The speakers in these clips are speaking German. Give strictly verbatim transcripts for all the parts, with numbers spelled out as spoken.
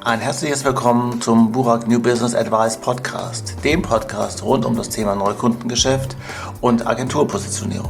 Ein herzliches Willkommen zum Burak New Business Advice Podcast, dem Podcast rund um das Thema Neukundengeschäft und Agenturpositionierung.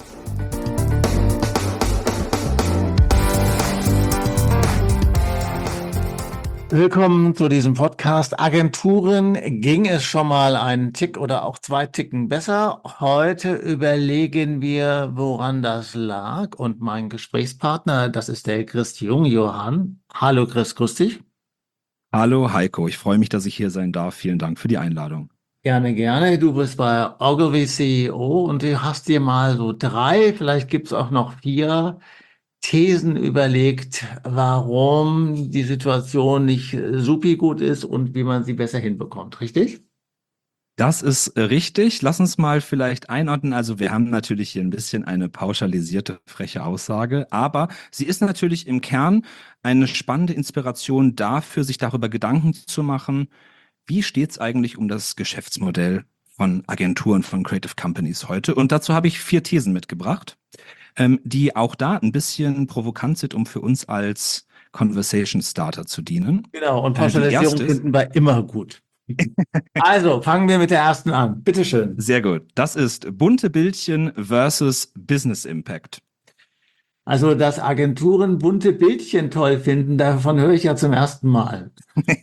Willkommen zu diesem Podcast. Agenturen ging es schon mal einen Tick oder auch zwei Ticken besser. Heute überlegen wir, woran das lag. Und mein Gesprächspartner, das ist der Chris Jung-Johann. Hallo Chris, grüß dich. Hallo Heiko, ich freue mich, dass ich hier sein darf. Vielen Dank für die Einladung. Gerne, gerne. Du bist bei Ogilvy C E O und du hast dir mal so drei, vielleicht gibt es auch noch vier Thesen überlegt, warum die Situation nicht supi gut ist und wie man sie besser hinbekommt, richtig? Das ist äh, richtig. Lass uns mal vielleicht einordnen. Also wir haben natürlich hier ein bisschen eine pauschalisierte, freche Aussage, aber sie ist natürlich im Kern eine spannende Inspiration dafür, sich darüber Gedanken zu machen, wie steht es eigentlich um das Geschäftsmodell von Agenturen, von Creative Companies heute? Und dazu habe ich vier Thesen mitgebracht, ähm, die auch da ein bisschen provokant sind, um für uns als Conversation Starter zu dienen. Genau, und Äh, die Pauschalisierung erste ist, finden wir immer gut. Also, fangen wir mit der ersten an. Bitteschön. sehr gut. Das ist bunte Bildchen versus Business Impact. Also, dass Agenturen bunte Bildchen toll finden, davon höre ich ja zum ersten Mal.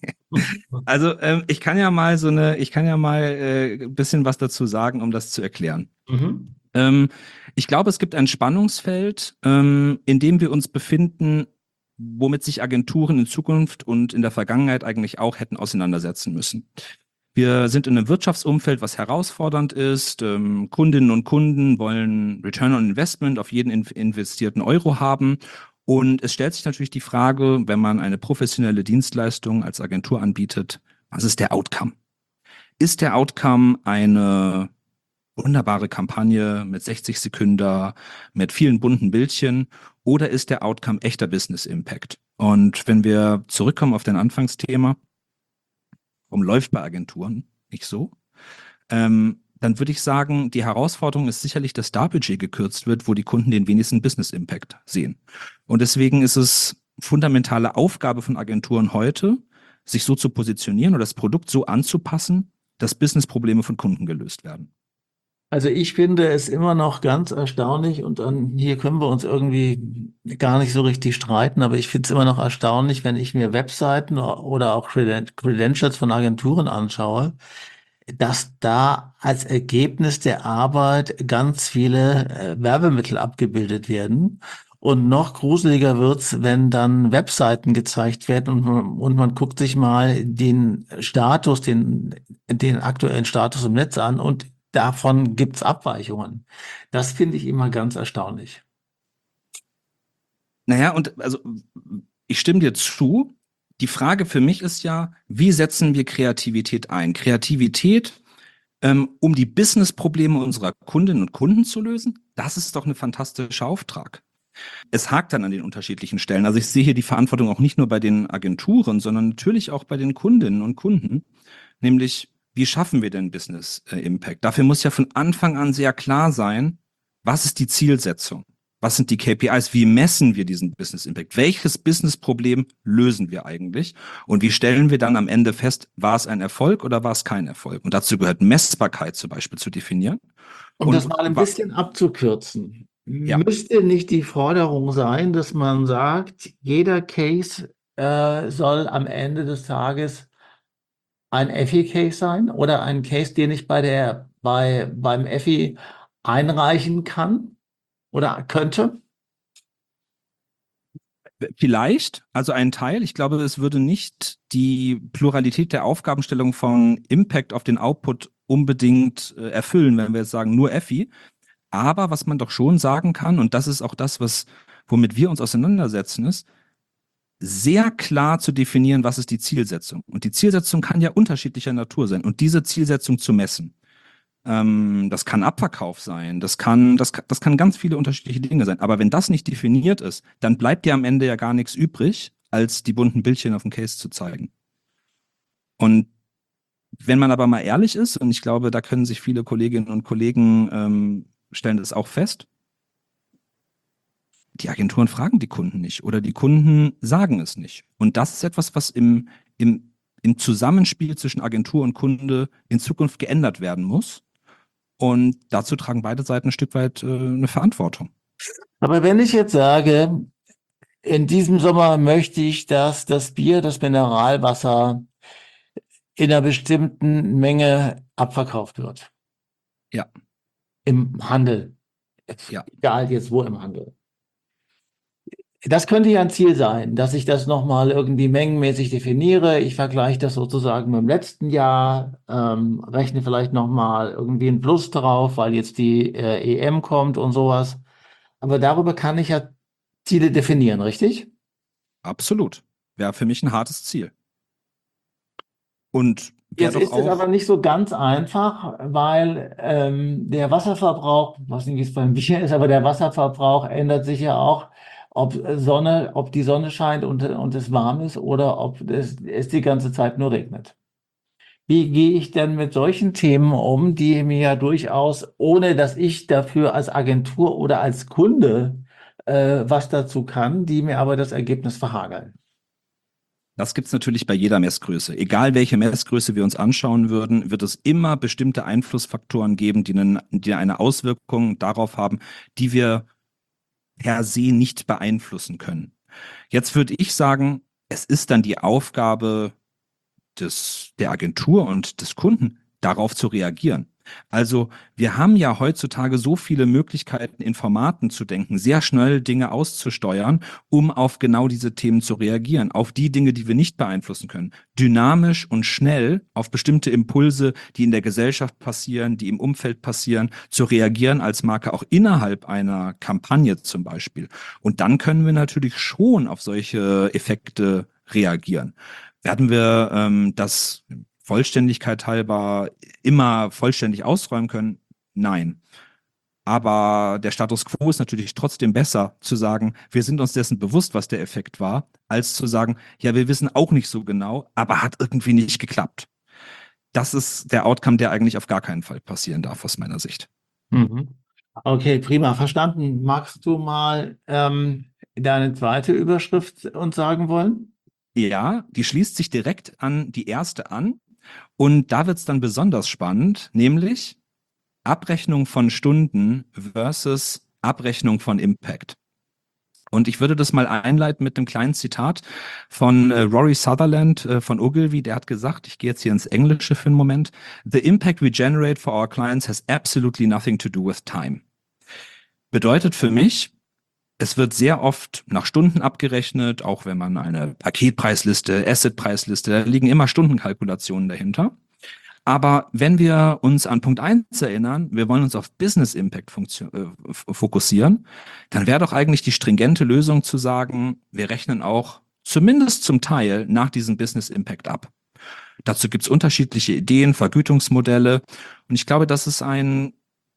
Also ähm, ich kann ja mal so eine, ich kann ja mal äh, ein bisschen was dazu sagen, um das zu erklären. Mhm. Ähm, ich glaube, es gibt ein Spannungsfeld, ähm, in dem wir uns befinden, womit sich Agenturen in Zukunft und in der Vergangenheit eigentlich auch hätten auseinandersetzen müssen. Wir sind in einem Wirtschaftsumfeld, was herausfordernd ist. Ähm, Kundinnen und Kunden wollen Return on Investment auf jeden in investierten Euro haben. Und es stellt sich natürlich die Frage, wenn man eine professionelle Dienstleistung als Agentur anbietet, was ist der Outcome? Ist der Outcome eine wunderbare Kampagne mit sechzig Sekunden, mit vielen bunten Bildchen, oder ist der Outcome echter Business Impact? Und wenn wir zurückkommen auf dein Anfangsthema, warum läuft bei Agenturen nicht so? Ähm, dann würde ich sagen, die Herausforderung ist sicherlich, dass da Budget gekürzt wird, wo die Kunden den wenigsten Business Impact sehen. Und deswegen ist es fundamentale Aufgabe von Agenturen heute, sich so zu positionieren oder das Produkt so anzupassen, dass Business-Probleme von Kunden gelöst werden. Also ich finde es immer noch ganz erstaunlich und dann hier können wir uns irgendwie gar nicht so richtig streiten, aber ich finde es immer noch erstaunlich, wenn ich mir Webseiten oder auch Creden- Credentials von Agenturen anschaue, dass da als Ergebnis der Arbeit ganz viele äh, Werbemittel abgebildet werden. Und noch gruseliger wird's, wenn dann Webseiten gezeigt werden und man, und man guckt sich mal den Status, den, den aktuellen Status im Netz an und davon gibt's Abweichungen. Das finde ich immer ganz erstaunlich. Naja, und also ich stimme dir zu. Die Frage für mich ist ja, wie setzen wir Kreativität ein? Kreativität, ähm, um die Business-Probleme unserer Kundinnen und Kunden zu lösen? Das ist doch ein fantastischer Auftrag. Es hakt dann an den unterschiedlichen Stellen. Also ich sehe hier die Verantwortung auch nicht nur bei den Agenturen, sondern natürlich auch bei den Kundinnen und Kunden. Nämlich, wie schaffen wir denn Business äh, Impact? Dafür muss ja von Anfang an sehr klar sein, was ist die Zielsetzung? Was sind die K P Is? Wie messen wir diesen Business Impact? Welches Business-Problem lösen wir eigentlich? Und wie stellen wir dann am Ende fest, war es ein Erfolg oder war es kein Erfolg? Und dazu gehört Messbarkeit zum Beispiel zu definieren. Um das Und mal ein wa- bisschen abzukürzen, ja, müsste nicht die Forderung sein, dass man sagt, jeder Case äh, soll am Ende des Tages ein Effi-Case sein oder ein Case, den ich bei der, bei, beim Effi einreichen kann oder könnte? vielleicht, also ein Teil. Ich glaube, es würde nicht die Pluralität der Aufgabenstellung von Impact auf den Output unbedingt äh, erfüllen, wenn wir jetzt sagen, nur Effi. Aber was man doch schon sagen kann, und das ist auch das, was, womit wir uns auseinandersetzen, ist, sehr klar zu definieren, was ist die Zielsetzung. Und die Zielsetzung kann ja unterschiedlicher Natur sein. Und diese Zielsetzung zu messen. Ähm, das kann Abverkauf sein, das kann, das, kann- das kann ganz viele unterschiedliche Dinge sein. Aber wenn das nicht definiert ist, dann bleibt dir am Ende ja gar nichts übrig, als die bunten Bildchen auf dem Case zu zeigen. Und wenn man aber mal ehrlich ist, und ich glaube, da können sich viele Kolleginnen und Kollegen ähm, stellen das auch fest, die Agenturen fragen die Kunden nicht oder die Kunden sagen es nicht. Und das ist etwas, was im, im, im Zusammenspiel zwischen Agentur und Kunde in Zukunft geändert werden muss. Und dazu tragen beide Seiten ein Stück weit äh, eine Verantwortung. Aber wenn ich jetzt sage, in diesem Sommer möchte ich, dass das Bier, das Mineralwasser in einer bestimmten Menge abverkauft wird. Ja, Im Handel. ja. Egal jetzt wo im Handel. Das könnte ja ein Ziel sein, dass ich das nochmal irgendwie mengenmäßig definiere. Ich vergleiche das sozusagen mit dem letzten Jahr, ähm, rechne vielleicht nochmal irgendwie ein Plus drauf, weil jetzt die äh, E M kommt und sowas. Aber darüber kann ich ja Ziele definieren, richtig? Absolut. Wäre für mich ein hartes Ziel. Und wäre Jetzt doch ist es aber auch, nicht so ganz einfach, weil ähm, der Wasserverbrauch, was nicht wie es beim Bier ist, aber der Wasserverbrauch ändert sich ja auch, ob Sonne, ob die Sonne scheint und, und es warm ist oder ob es, es die ganze Zeit nur regnet. Wie gehe ich denn mit solchen Themen um, die mir ja durchaus, ohne dass ich dafür als Agentur oder als Kunde äh, was dazu kann, die mir aber das Ergebnis verhageln? das gibt es natürlich bei jeder Messgröße. Egal welche Messgröße wir uns anschauen würden, wird es immer bestimmte Einflussfaktoren geben, die, einen, die eine Auswirkung darauf haben, die wir per se nicht beeinflussen können. Jetzt würde ich sagen, es ist dann die Aufgabe des, der Agentur und des Kunden, darauf zu reagieren. Also wir haben ja heutzutage so viele Möglichkeiten, in Formaten zu denken, sehr schnell Dinge auszusteuern, um auf genau diese Themen zu reagieren, auf die Dinge, die wir nicht beeinflussen können. Dynamisch und schnell auf bestimmte Impulse, die in der Gesellschaft passieren, die im Umfeld passieren, zu reagieren als Marke auch innerhalb einer Kampagne zum Beispiel. Und dann können wir natürlich schon auf solche Effekte reagieren. Werden wir ähm, das Vollständigkeit halber immer vollständig ausräumen können? Nein. Aber der Status quo ist natürlich trotzdem besser zu sagen, wir sind uns dessen bewusst, was der Effekt war, als zu sagen, ja, wir wissen auch nicht so genau, aber hat irgendwie nicht geklappt. Das ist der Outcome, der eigentlich auf gar keinen Fall passieren darf, aus meiner Sicht. Mhm. Okay, prima, verstanden. Magst du mal ähm, deine zweite Überschrift uns sagen wollen? Ja, die schließt sich direkt an die erste an. Und da wird es dann besonders spannend, nämlich Abrechnung von Stunden versus Abrechnung von Impact. Und ich würde das mal einleiten mit einem kleinen Zitat von äh, Rory Sutherland äh, von Ogilvy. Der hat gesagt, ich gehe jetzt hier ins Englische für einen Moment: The impact we generate for our clients has absolutely nothing to do with time. Bedeutet für mich, es wird sehr oft nach Stunden abgerechnet, auch wenn man eine Paketpreisliste, Assetpreisliste, da liegen immer Stundenkalkulationen dahinter. Aber wenn wir uns an Punkt eins erinnern, wir wollen uns auf Business Impact äh, fokussieren, dann wäre doch eigentlich die stringente Lösung zu sagen, wir rechnen auch zumindest zum Teil nach diesem Business Impact ab. Dazu gibt es unterschiedliche Ideen, Vergütungsmodelle. Und ich glaube, dass es ein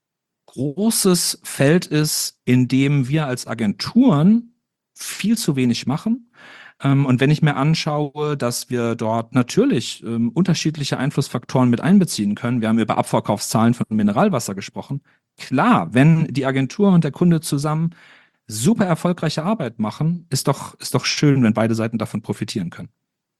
großes Feld ist, in dem wir als Agenturen viel zu wenig machen. Und wenn ich mir anschaue, dass wir dort natürlich ähm, unterschiedliche Einflussfaktoren mit einbeziehen können, wir haben über Abverkaufszahlen von Mineralwasser gesprochen. Klar, wenn die Agentur und der Kunde zusammen super erfolgreiche Arbeit machen, ist doch, ist doch schön, wenn beide Seiten davon profitieren können.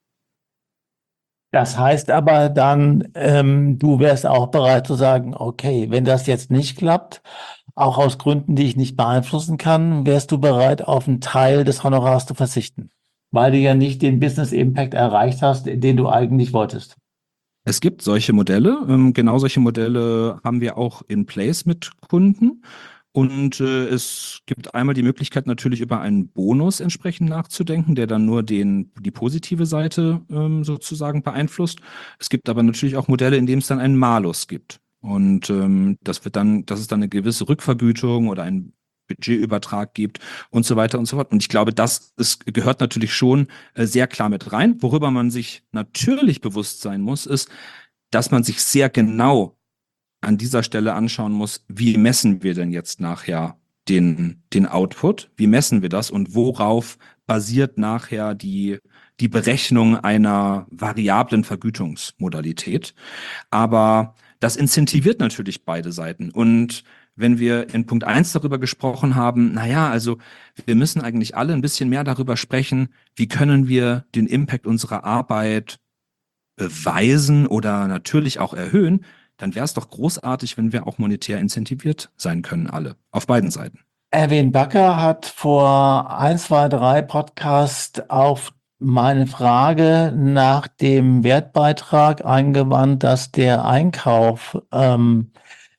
Das heißt aber dann, ähm, du wärst auch bereit zu sagen, okay, wenn das jetzt nicht klappt, auch aus Gründen, die ich nicht beeinflussen kann, wärst du bereit, auf einen Teil des Honorars zu verzichten, weil du ja nicht den Business Impact erreicht hast, den du eigentlich wolltest. Es gibt solche Modelle, ähm, genau solche Modelle haben wir auch in place mit Kunden. Und äh, es gibt einmal die Möglichkeit, natürlich über einen Bonus entsprechend nachzudenken, der dann nur den, die positive Seite ähm, sozusagen beeinflusst. Es gibt aber natürlich auch Modelle, in denen es dann einen Malus gibt. Und ähm, das wird dann, dass es dann eine gewisse Rückvergütung oder ein Budgetübertrag gibt und so weiter und so fort. Und ich glaube, das ist, gehört natürlich schon äh, sehr klar mit rein. Worüber man sich natürlich bewusst sein muss, ist, dass man sich sehr genau an dieser Stelle anschauen muss, wie messen wir denn jetzt nachher den, den Output? Wie messen wir das und worauf basiert nachher die, die Berechnung einer variablen Vergütungsmodalität? Aber das incentiviert natürlich beide Seiten. Und wenn wir in Punkt eins darüber gesprochen haben, naja, also wir müssen eigentlich alle ein bisschen mehr darüber sprechen, wie können wir den Impact unserer Arbeit beweisen oder natürlich auch erhöhen, dann wäre es doch großartig, wenn wir auch monetär incentiviert sein können, alle, auf beiden Seiten. Erwin Bakker hat vor ein, zwei, drei Podcasts auf meine Frage nach dem Wertbeitrag eingewandt, dass der Einkauf ähm,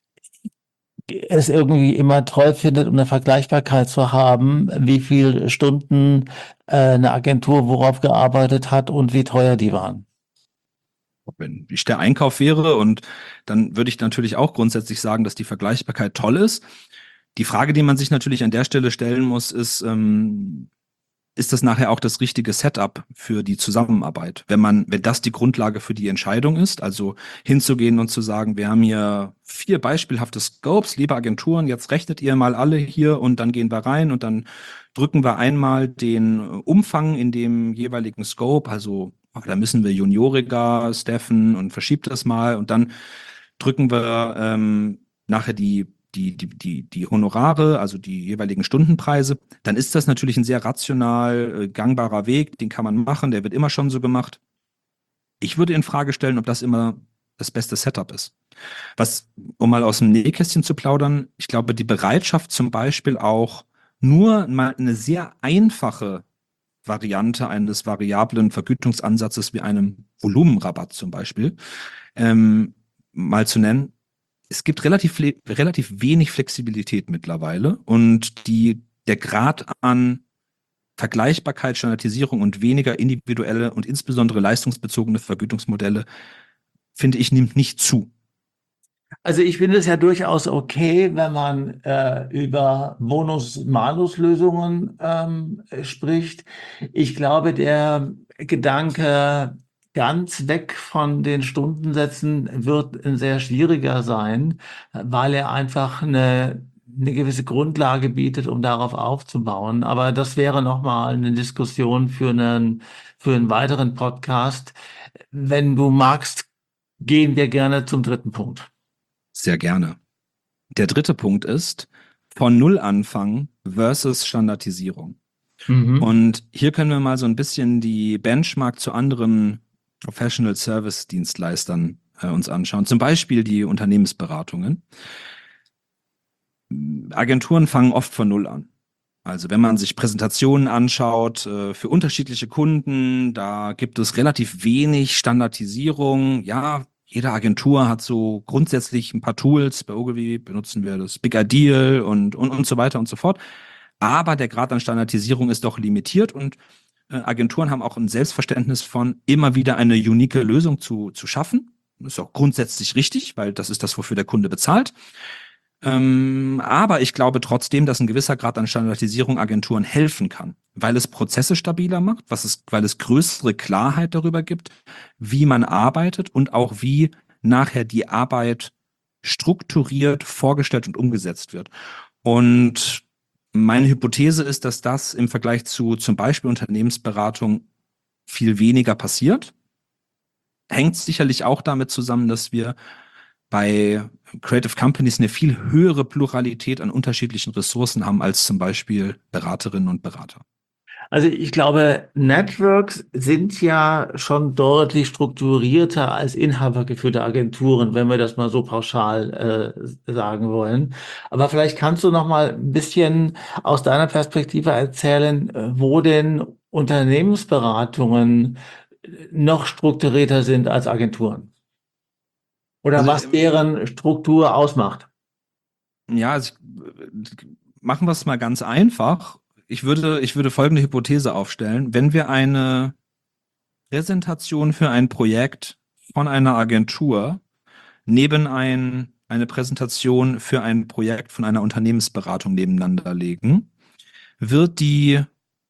es irgendwie immer toll findet, um eine Vergleichbarkeit zu haben, wie viele Stunden äh, eine Agentur worauf gearbeitet hat und wie teuer die waren. Wenn ich der Einkauf wäre, und dann würde ich natürlich auch grundsätzlich sagen, dass die Vergleichbarkeit toll ist. Die Frage, die man sich natürlich an der Stelle stellen muss, ist, ähm, ist das nachher auch das richtige Setup für die Zusammenarbeit? Wenn man, wenn das die Grundlage für die Entscheidung ist, also hinzugehen und zu sagen, wir haben hier vier beispielhafte Scopes, liebe Agenturen, jetzt rechnet ihr mal alle hier und dann gehen wir rein und dann drücken wir einmal den Umfang in dem jeweiligen Scope, also ach, da müssen wir junioriger staffen und verschiebt das mal und dann drücken wir ähm, nachher die die, die, die, die Honorare, also die jeweiligen Stundenpreise, dann ist das natürlich ein sehr rational äh, gangbarer Weg, den kann man machen, der wird immer schon so gemacht. Ich würde in Frage stellen, ob das immer das beste Setup ist. Was, um mal aus dem Nähkästchen zu plaudern, ich glaube, die Bereitschaft zum Beispiel auch nur mal eine sehr einfache Variante eines variablen Vergütungsansatzes wie einem Volumenrabatt zum Beispiel ähm, mal zu nennen. Es gibt relativ, relativ wenig Flexibilität mittlerweile und die, der Grad an Vergleichbarkeit, Standardisierung und weniger individuelle und insbesondere leistungsbezogene Vergütungsmodelle, finde ich, nimmt nicht zu. Also ich finde es ja durchaus okay, wenn man äh, über Bonus-Malus-Lösungen ähm, spricht. Ich glaube, der Gedanke, ganz weg von den Stundensätzen wird ein sehr schwieriger sein, weil er einfach eine, eine gewisse Grundlage bietet, um darauf aufzubauen. Aber das wäre nochmal eine Diskussion für einen, für einen weiteren Podcast. Wenn du magst, gehen wir gerne zum dritten Punkt. Sehr gerne. Der dritte Punkt ist von Null anfangen versus Standardisierung. Mhm. Und hier können wir mal so ein bisschen die Benchmark zu anderen Professional Service Dienstleistern äh, uns anschauen. Zum Beispiel die Unternehmensberatungen. Agenturen fangen oft von Null an. Also wenn man sich Präsentationen anschaut äh, für unterschiedliche Kunden, da gibt es relativ wenig Standardisierung. Ja, jede Agentur hat so grundsätzlich ein paar Tools. Bei Ogilvy benutzen wir das Big Ideal und, und, und so weiter und so fort. Aber der Grad an Standardisierung ist doch limitiert und äh, Agenturen haben auch ein Selbstverständnis von, immer wieder eine unique Lösung zu, zu schaffen. Das ist auch grundsätzlich richtig, weil das ist das, wofür der Kunde bezahlt. Ähm, aber ich glaube trotzdem, dass ein gewisser Grad an Standardisierung Agenturen helfen kann, weil es Prozesse stabiler macht, was es, weil es größere Klarheit darüber gibt, wie man arbeitet und auch wie nachher die Arbeit strukturiert, vorgestellt und umgesetzt wird. Und meine Hypothese ist, dass das im Vergleich zu zum Beispiel Unternehmensberatung viel weniger passiert. Hängt sicherlich auch damit zusammen, dass wir bei Creative Companies eine viel höhere Pluralität an unterschiedlichen Ressourcen haben als zum Beispiel Beraterinnen und Berater. Also ich glaube, Networks sind ja schon deutlich strukturierter als inhabergeführte Agenturen, wenn wir das mal so pauschal äh, sagen wollen. Aber vielleicht kannst du noch mal ein bisschen aus deiner Perspektive erzählen, äh, wo denn Unternehmensberatungen noch strukturierter sind als Agenturen oder Also was deren Struktur ausmacht. ja, also ich, machen wir es mal ganz einfach. Ich würde, ich würde folgende Hypothese aufstellen. Wenn wir eine Präsentation für ein Projekt von einer Agentur neben ein, eine Präsentation für ein Projekt von einer Unternehmensberatung nebeneinander legen, wird die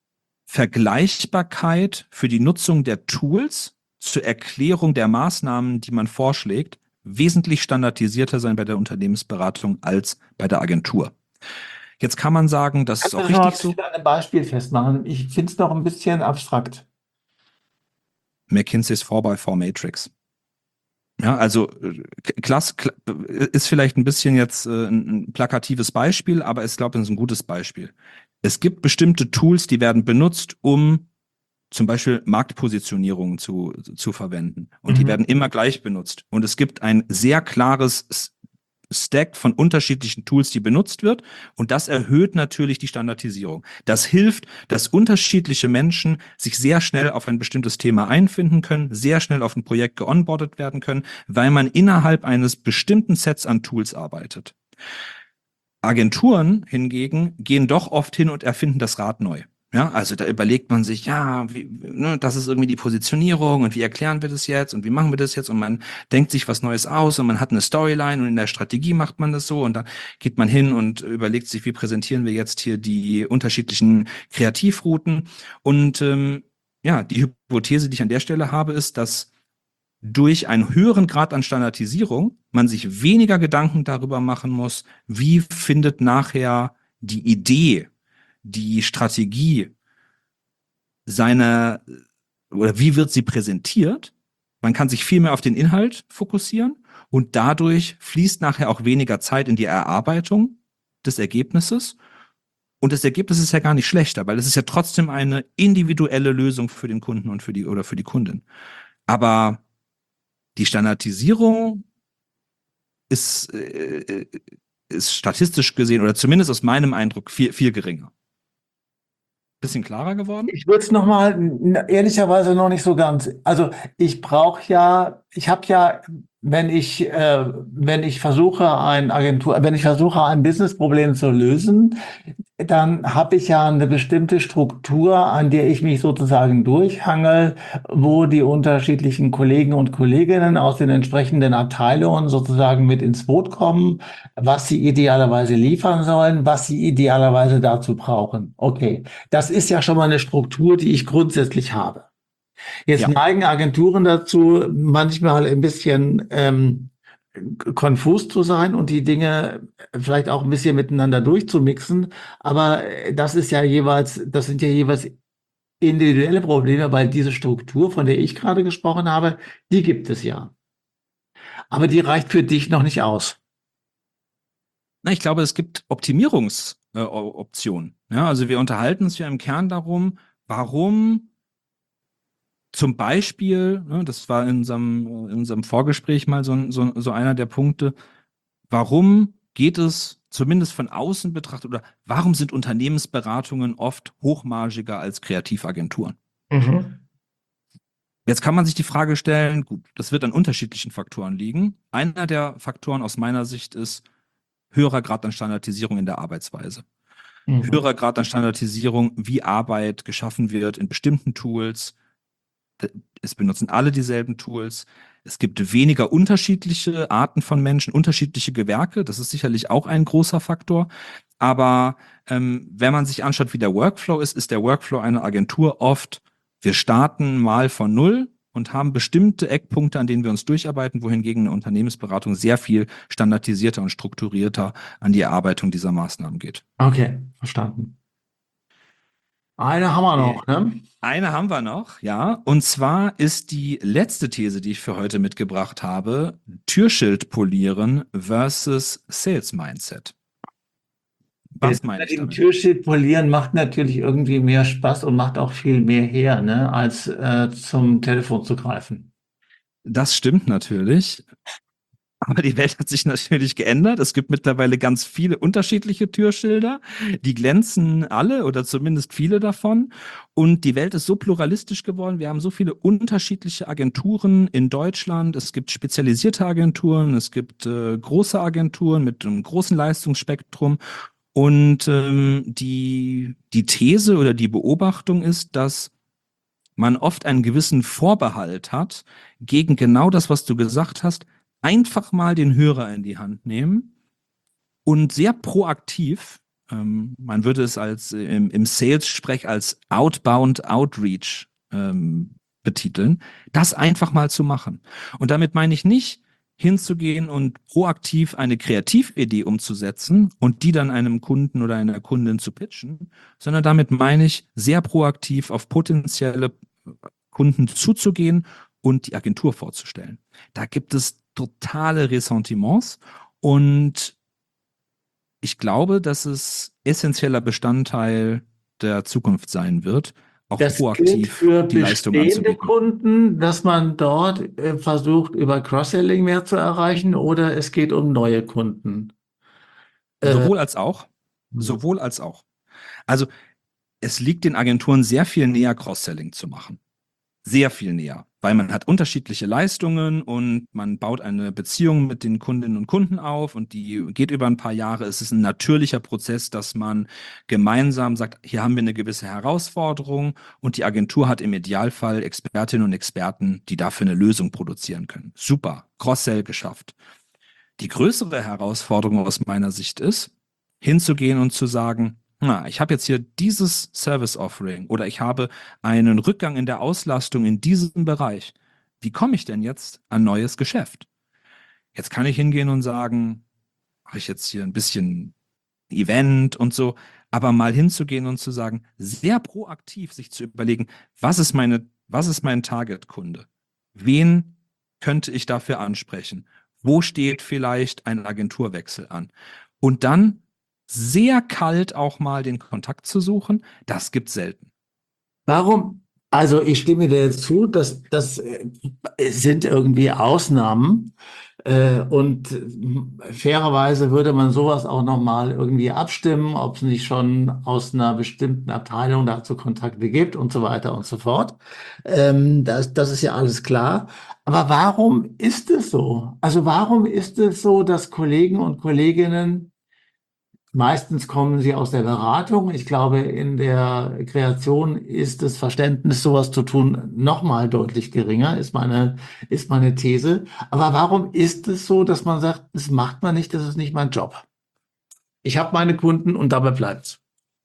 Vergleichbarkeit für die Nutzung der Tools zur Erklärung der Maßnahmen, die man vorschlägt, wesentlich standardisierter sein bei der Unternehmensberatung als bei der Agentur. Jetzt kann man sagen, das ist Kannst du auch das noch mal richtig so. an einem Beispiel festmachen? Ich finde es noch ein bisschen abstrakt. McKinseys vier by vier Matrix. Ja, also äh, klass, kla ist vielleicht ein bisschen jetzt äh, ein, ein plakatives Beispiel, aber ich glaube, es ist ein gutes Beispiel. Es gibt bestimmte Tools, die werden benutzt, um zum Beispiel Marktpositionierungen zu, zu verwenden. Und die werden Mhm. immer gleich benutzt. Und es gibt ein sehr klares S- Stack von unterschiedlichen Tools, die benutzt wird. Und das erhöht natürlich die Standardisierung. Das hilft, dass unterschiedliche Menschen sich sehr schnell auf ein bestimmtes Thema einfinden können, sehr schnell auf ein Projekt geonboardet werden können, weil man innerhalb eines bestimmten Sets an Tools arbeitet. Agenturen hingegen gehen doch oft hin und erfinden das Rad neu. Ja, also da überlegt man sich, ja, wie, ne, das ist irgendwie die Positionierung und wie erklären wir das jetzt und wie machen wir das jetzt und man denkt sich was Neues aus und man hat eine Storyline und in der Strategie macht man das so und dann geht man hin und überlegt sich, wie präsentieren wir jetzt hier die unterschiedlichen Kreativrouten und ähm, ja, die Hypothese, die ich an der Stelle habe, ist, dass durch einen höheren Grad an Standardisierung man sich weniger Gedanken darüber machen muss, wie findet nachher die Idee, die Strategie seine oder wie wird sie präsentiert. Man kann sich viel mehr auf den Inhalt fokussieren und dadurch fließt nachher auch weniger Zeit in die Erarbeitung des Ergebnisses. Und das Ergebnis ist ja gar nicht schlechter, weil es ist ja trotzdem eine individuelle Lösung für den Kunden und für die oder für die Kundin. Aber die Standardisierung ist, äh, ist statistisch gesehen oder zumindest aus meinem Eindruck viel, viel geringer. Bisschen klarer geworden? Ich würde es nochmal, ehrlicherweise noch nicht so ganz. Also ich brauche ja, ich habe ja, wenn ich, äh, wenn ich versuche, ein Agentur, wenn ich versuche, ein Businessproblem zu lösen, dann habe ich ja eine bestimmte Struktur, an der ich mich sozusagen durchhangel, wo die unterschiedlichen Kollegen und Kolleginnen aus den entsprechenden Abteilungen sozusagen mit ins Boot kommen, was sie idealerweise liefern sollen, was sie idealerweise dazu brauchen. Okay, das ist ja schon mal eine Struktur, die ich grundsätzlich habe. Jetzt Ja. neigen Agenturen dazu, manchmal ein bisschen ähm, konfus zu sein und die Dinge vielleicht auch ein bisschen miteinander durchzumixen. Aber äh, das ist ja jeweils, das sind ja jeweils individuelle Probleme, weil diese Struktur, von der ich gerade gesprochen habe, die gibt es ja. Aber die reicht für dich noch nicht aus. Na, ich glaube, es gibt Optimierungsoptionen. Ja, also wir unterhalten uns ja im Kern darum, warum zum Beispiel, ne, das war in unserem, in unserem Vorgespräch mal so, so, so einer der Punkte, warum geht es zumindest von außen betrachtet oder warum sind Unternehmensberatungen oft hochmargiger als Kreativagenturen? Mhm. Jetzt kann man sich die Frage stellen, gut, das wird an unterschiedlichen Faktoren liegen. Einer der Faktoren aus meiner Sicht ist höherer Grad an Standardisierung in der Arbeitsweise. Mhm. Höherer Grad an Standardisierung, wie Arbeit geschaffen wird in bestimmten Tools. Es benutzen alle dieselben Tools. Es gibt weniger unterschiedliche Arten von Menschen, unterschiedliche Gewerke. Das ist sicherlich auch ein großer Faktor. Aber ähm, wenn man sich anschaut, wie der Workflow ist, ist der Workflow einer Agentur oft, wir starten mal von Null und haben bestimmte Eckpunkte, an denen wir uns durcharbeiten, wohingegen eine Unternehmensberatung sehr viel standardisierter und strukturierter an die Erarbeitung dieser Maßnahmen geht. Okay, verstanden. Eine haben wir Äh, noch, ne? Eine haben wir noch, ja. Und zwar ist die letzte These, die ich für heute mitgebracht habe, Türschild polieren versus Sales Mindset. Was Jetzt meine ich im damit? Türschild polieren macht natürlich irgendwie mehr Spaß und macht auch viel mehr her, ne, als äh, zum Telefon zu greifen. Das stimmt natürlich. Aber die Welt hat sich natürlich geändert. Es gibt mittlerweile ganz viele unterschiedliche Türschilder. Die glänzen alle oder zumindest viele davon. Und die Welt ist so pluralistisch geworden. Wir haben so viele unterschiedliche Agenturen in Deutschland. Es gibt spezialisierte Agenturen, es gibt äh, große Agenturen mit einem großen Leistungsspektrum. Und ähm, die, die These oder die Beobachtung ist, dass man oft einen gewissen Vorbehalt hat gegen genau das, was du gesagt hast, einfach mal den Hörer in die Hand nehmen und sehr proaktiv, ähm, man würde es als äh, im, im Sales-Sprech als Outbound Outreach ähm, betiteln, das einfach mal zu machen. Und damit meine ich nicht, hinzugehen und proaktiv eine Kreatividee umzusetzen und die dann einem Kunden oder einer Kundin zu pitchen, sondern damit meine ich, sehr proaktiv auf potenzielle Kunden zuzugehen und die Agentur vorzustellen. Da gibt es totale Ressentiments und ich glaube, dass es essentieller Bestandteil der Zukunft sein wird, auch Das gilt proaktiv für die Leistung bestehende anzubieten. Kunden, dass man dort äh, versucht, über Cross-Selling mehr zu erreichen, oder es geht um neue Kunden. Äh, Sowohl als auch, sowohl als auch. Also es liegt den Agenturen sehr viel näher, Cross-Selling zu machen. Sehr viel näher, weil man hat unterschiedliche Leistungen und man baut eine Beziehung mit den Kundinnen und Kunden auf und die geht über ein paar Jahre. Es ist ein natürlicher Prozess, dass man gemeinsam sagt, hier haben wir eine gewisse Herausforderung und die Agentur hat im Idealfall Expertinnen und Experten, die dafür eine Lösung produzieren können. Super, Cross-Sell geschafft. Die größere Herausforderung aus meiner Sicht ist, hinzugehen und zu sagen, na, ich habe jetzt hier dieses Service Offering oder ich habe einen Rückgang in der Auslastung in diesem Bereich. Wie komme ich denn jetzt an neues Geschäft? Jetzt kann ich hingehen und sagen, mache ich jetzt hier ein bisschen Event und so, aber mal hinzugehen und zu sagen, sehr proaktiv sich zu überlegen, was ist meine, was ist mein Target-Kunde? Wen könnte ich dafür ansprechen? Wo steht vielleicht ein Agenturwechsel an? Und dann sehr kalt auch mal den Kontakt zu suchen, das gibt's selten. Warum? Also ich stimme dir jetzt zu, dass das äh, sind irgendwie Ausnahmen. Äh, und äh, fairerweise würde man sowas auch nochmal irgendwie abstimmen, ob es nicht schon aus einer bestimmten Abteilung dazu Kontakte gibt und so weiter und so fort. Ähm, das, das ist ja alles klar. Aber warum ist es so? Also warum ist es so, dass Kollegen und Kolleginnen, meistens kommen sie aus der Beratung. Ich glaube, in der Kreation ist das Verständnis, sowas zu tun, nochmal deutlich geringer, ist meine, ist meine These. Aber warum ist es so, dass man sagt, das macht man nicht, das ist nicht mein Job? Ich habe meine Kunden und dabei bleibt's.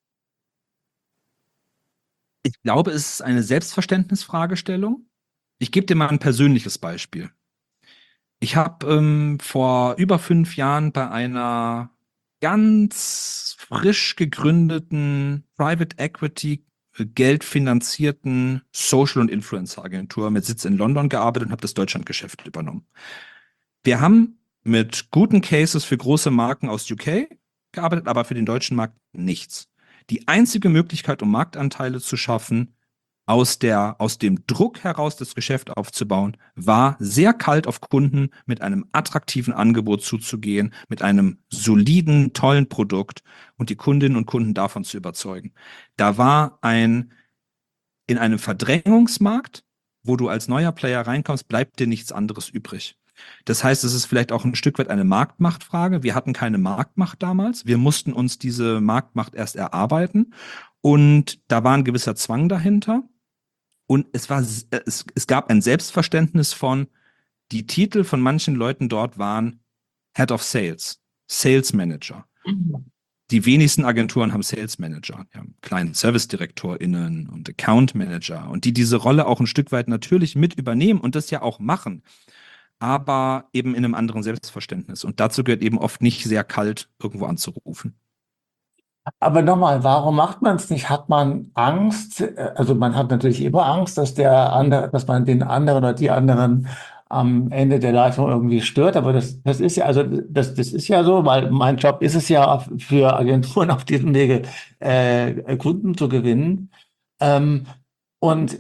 Ich glaube, es ist eine Selbstverständnisfragestellung. Ich gebe dir mal ein persönliches Beispiel. Ich habe ähm, vor über fünf Jahren bei einer ganz frisch gegründeten Private Equity äh, geldfinanzierten Social- und Influencer-Agentur mit Sitz in London gearbeitet und habe das Deutschlandgeschäft übernommen. Wir haben mit guten Cases für große Marken aus U K gearbeitet, aber für den deutschen Markt nichts. Die einzige Möglichkeit, um Marktanteile zu schaffen, aus der, aus dem Druck heraus das Geschäft aufzubauen, war sehr kalt auf Kunden mit einem attraktiven Angebot zuzugehen, mit einem soliden, tollen Produkt und die Kundinnen und Kunden davon zu überzeugen. Da war ein, in einem Verdrängungsmarkt, wo du als neuer Player reinkommst, bleibt dir nichts anderes übrig. Das heißt, es ist vielleicht auch ein Stück weit eine Marktmachtfrage. Wir hatten keine Marktmacht damals. Wir mussten uns diese Marktmacht erst erarbeiten. Und da war ein gewisser Zwang dahinter. Und es war, es, es gab ein Selbstverständnis von, die Titel von manchen Leuten dort waren Head of Sales, Sales Manager. Die wenigsten Agenturen haben Sales Manager, die haben kleinen Service-DirektorInnen und Account Manager und die diese Rolle auch ein Stück weit natürlich mit übernehmen und das ja auch machen, aber eben in einem anderen Selbstverständnis. Und dazu gehört eben oft nicht sehr kalt irgendwo anzurufen. Aber nochmal, warum macht man es nicht? Hat man Angst? Äh, Also man hat natürlich immer Angst, dass der andere, dass man den anderen oder die anderen am Ende der Leistung irgendwie stört. Aber das, das ist ja, also das, das ist ja so, weil mein Job ist es ja für Agenturen auf diesem Wege äh, Kunden zu gewinnen. Ähm, und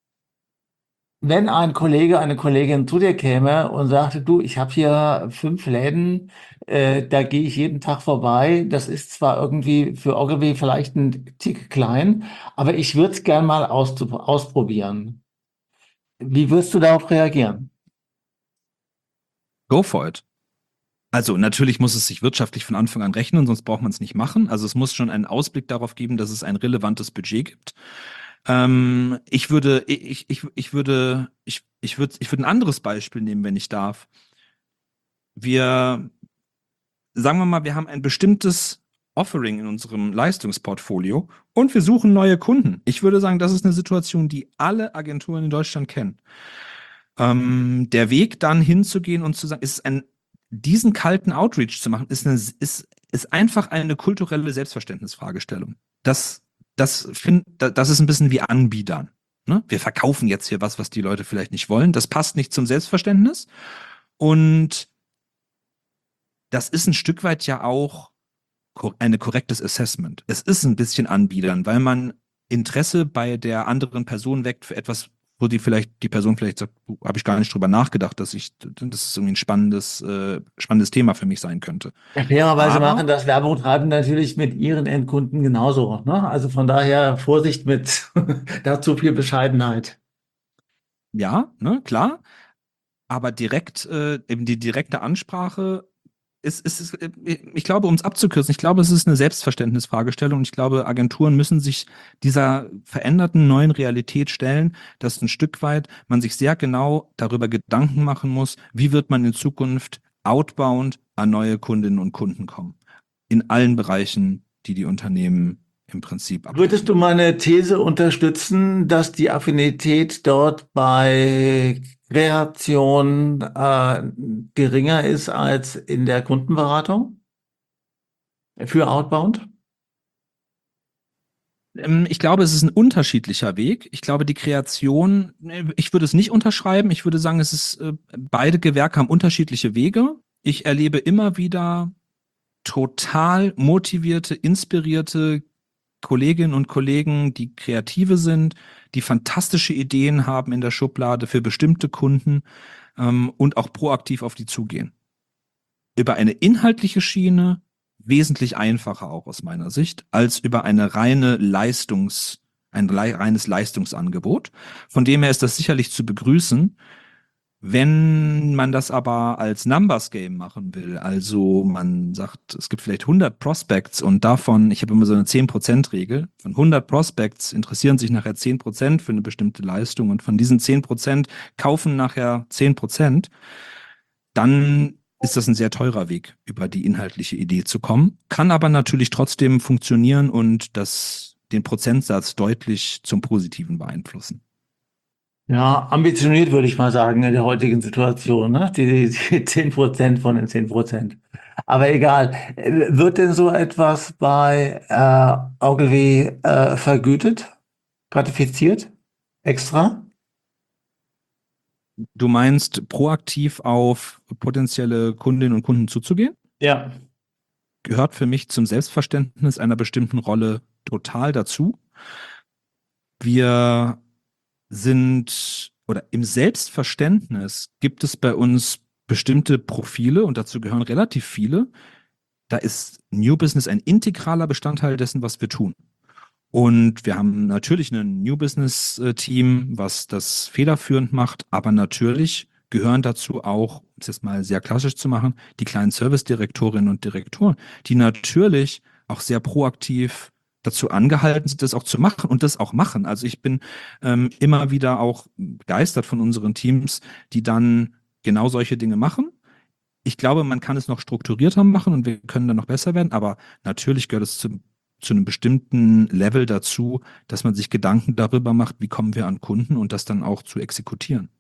wenn ein Kollege, eine Kollegin zu dir käme und sagte, du, ich habe hier fünf Läden, äh, da gehe ich jeden Tag vorbei. Das ist zwar irgendwie für Ogilvy vielleicht ein Tick klein, aber ich würde es gern mal auszu- ausprobieren. Wie wirst du darauf reagieren? Go for it. Also natürlich muss es sich wirtschaftlich von Anfang an rechnen, sonst braucht man es nicht machen. Also es muss schon einen Ausblick darauf geben, dass es ein relevantes Budget gibt. Ähm, ich würde, ich, ich, ich würde, ich, ich würde, ich würde ein anderes Beispiel nehmen, wenn ich darf. Wir, sagen wir mal, wir haben ein bestimmtes Offering in unserem Leistungsportfolio und wir suchen neue Kunden. Ich würde sagen, das ist eine Situation, die alle Agenturen in Deutschland kennen. Ähm, der Weg dann hinzugehen und zu sagen, ist ein, diesen kalten Outreach zu machen, ist, eine, ist, ist einfach eine kulturelle Selbstverständnisfragestellung. Das, das, find, das ist ein bisschen wie Anbiedern. Ne? Wir verkaufen jetzt hier was, was die Leute vielleicht nicht wollen. Das passt nicht zum Selbstverständnis. Und das ist ein Stück weit ja auch ein korrektes Assessment. Es ist ein bisschen anbiedern, weil man Interesse bei der anderen Person weckt für etwas, wo die vielleicht, die Person vielleicht sagt, habe ich gar nicht drüber nachgedacht, dass ich, das ist irgendwie ein spannendes, äh, spannendes Thema für mich sein könnte. Ja, fairerweise Aber- machen das Werbetreibende natürlich mit ihren Endkunden genauso, ne? Also von daher Vorsicht mit da zu viel Bescheidenheit. Ja, ne, klar. Aber direkt, äh, eben die direkte Ansprache ist, ist, ist, äh, ich glaube, um es abzukürzen, ich glaube, es ist eine Selbstverständnisfragestellung und ich glaube, Agenturen müssen sich dieser veränderten neuen Realität stellen, dass ein Stück weit man sich sehr genau darüber Gedanken machen muss, wie wird man in Zukunft outbound an neue Kundinnen und Kunden kommen. In allen Bereichen, die die Unternehmen im Prinzip abdecken. Würdest du meine These unterstützen, dass die Affinität dort bei Kreation äh, geringer ist als in der Kundenberatung für Outbound? Ähm, Ich glaube, es ist ein unterschiedlicher Weg. Ich glaube, die Kreation, äh, ich würde es nicht unterschreiben. Ich würde sagen, es ist, äh, beide Gewerke haben unterschiedliche Wege. Ich erlebe immer wieder total motivierte, inspirierte Kolleginnen und Kollegen, die Kreative sind, die fantastische Ideen haben in der Schublade für bestimmte Kunden, ähm, und auch proaktiv auf die zugehen. Über eine inhaltliche Schiene wesentlich einfacher auch aus meiner Sicht, als über eine reine Leistungs, ein lei- reines Leistungsangebot. Von dem her ist das sicherlich zu begrüßen. Wenn man das aber als Numbers Game machen will, also man sagt, es gibt vielleicht hundert Prospects und davon, ich habe immer so eine zehn Prozent Regel, von hundert Prospects interessieren sich nachher zehn Prozent für eine bestimmte Leistung und von diesen zehn Prozent kaufen nachher zehn Prozent, dann ist das ein sehr teurer Weg, über die inhaltliche Idee zu kommen, kann aber natürlich trotzdem funktionieren und das, den Prozentsatz deutlich zum Positiven beeinflussen. Ja, ambitioniert würde ich mal sagen in der heutigen Situation, ne? Die, die zehn Prozent von den zehn Prozent. Aber egal. Äh, Wird denn so etwas bei äh, Ogilvy äh, vergütet, gratifiziert, extra? Du meinst, proaktiv auf potenzielle Kundinnen und Kunden zuzugehen? Ja. Gehört für mich zum Selbstverständnis einer bestimmten Rolle total dazu. Wir sind, oder im Selbstverständnis gibt es bei uns bestimmte Profile und dazu gehören relativ viele. Da ist New Business ein integraler Bestandteil dessen, was wir tun. Und wir haben natürlich ein New Business äh, Team, was das federführend macht, aber natürlich gehören dazu auch, um es jetzt mal sehr klassisch zu machen, die kleinen Service-Direktorinnen und Direktoren, die natürlich auch sehr proaktiv dazu angehalten sind, das auch zu machen und das auch machen. Also ich bin ähm, immer wieder auch begeistert von unseren Teams, die dann genau solche Dinge machen. Ich glaube, man kann es noch strukturierter machen und wir können dann noch besser werden, aber natürlich gehört es zum zu einem bestimmten Level dazu, dass man sich Gedanken darüber macht, wie kommen wir an Kunden und das dann auch zu exekutieren.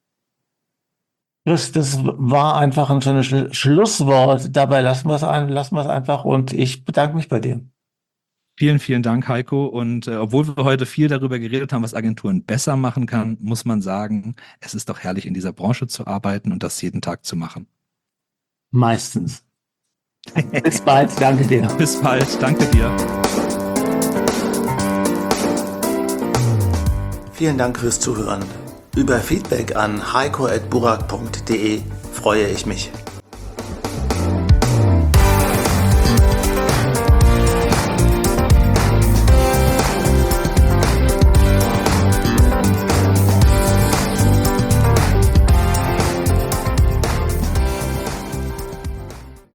Das, das war einfach ein schönes Sch- Schlusswort. Dabei lassen wir es ein, lassen wir es einfach und ich bedanke mich bei dir. Vielen, vielen Dank, Heiko. Und äh, obwohl wir heute viel darüber geredet haben, was Agenturen besser machen kann, muss man sagen, es ist doch herrlich, in dieser Branche zu arbeiten und das jeden Tag zu machen. Meistens. Bis bald, danke dir. Bis bald, danke dir. Vielen Dank fürs Zuhören. Über Feedback an heiko at burak punkt de freue ich mich.